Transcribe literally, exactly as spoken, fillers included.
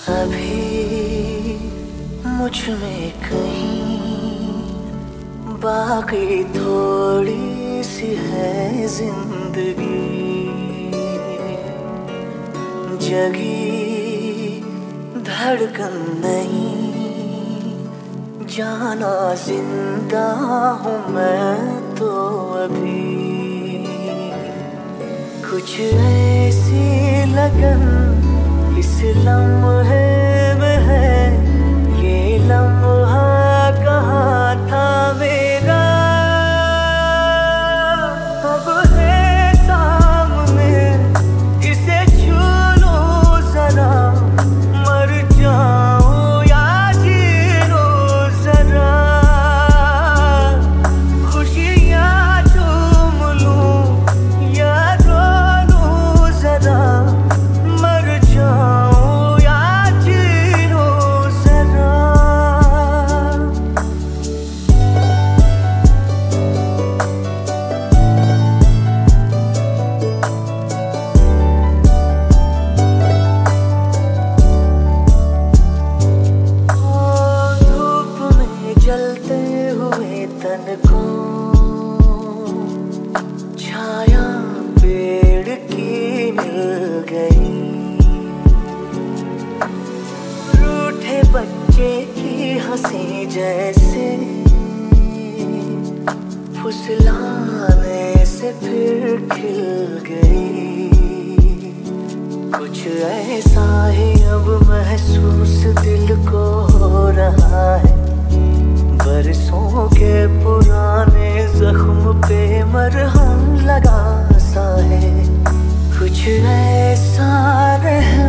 अभी मुझ में कहीं बाकी थोड़ी सी है जिंदगी, जगी धड़कन नहीं, जाना जिंदा हूँ मैं तो अभी। कुछ ऐसी लगन इस लम्हे में है, ये लम्हा कहाँ था मेरा, अब है सामने, इसे छू लो जरा, मर जाऊं या जी लो जरा, खुशियाँ झूम लूं या रो लूं जरा, मर जाऊं या जी लो जरा। धूप में जलते हुए तन को छाया पेड़ की मिल गई, रूठे बच्चे की हंसी जैसे फुसलाने से फिर खिल गई। कुछ ऐसा ही अब महसूस दिल को हो रहा है, बरसों के पुराने जख्म पे मरहम लगा सा है। कुछ ऐसा रह